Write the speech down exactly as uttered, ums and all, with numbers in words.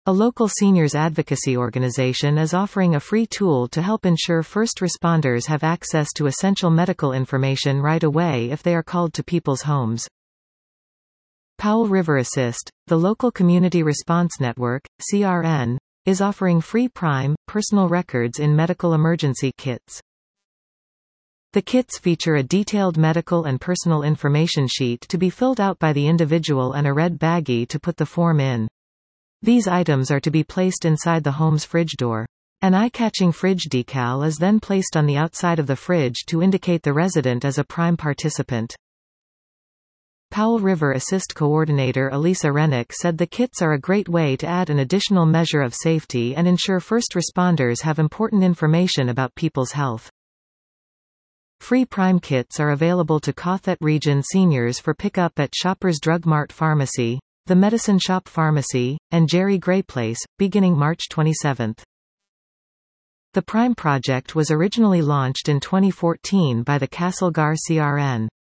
A local seniors advocacy organization is offering a free tool to help ensure first responders have access to essential medical information right away if they are called to people's homes. Powell River Assist, the local community response network, C R N, is offering free prime, personal records in medical emergency kits. The kits feature a detailed medical and personal information sheet to be filled out by the individual and a red baggie to put the form in. These items are to be placed inside the home's fridge door. An eye-catching fridge decal is then placed on the outside of the fridge to indicate the resident as a prime participant. Powell River Assist Coordinator Elisa Rennick said the kits are a great way to add an additional measure of safety and ensure first responders have important information about people's health. Free Prime kits are available to Cothet Region seniors for pickup at Shoppers Drug Mart Pharmacy, the Medicine Shop Pharmacy, and Jerry Gray Place, beginning March twenty-seventh. The Prime project was originally launched in twenty fourteen by the Castlegar C R N.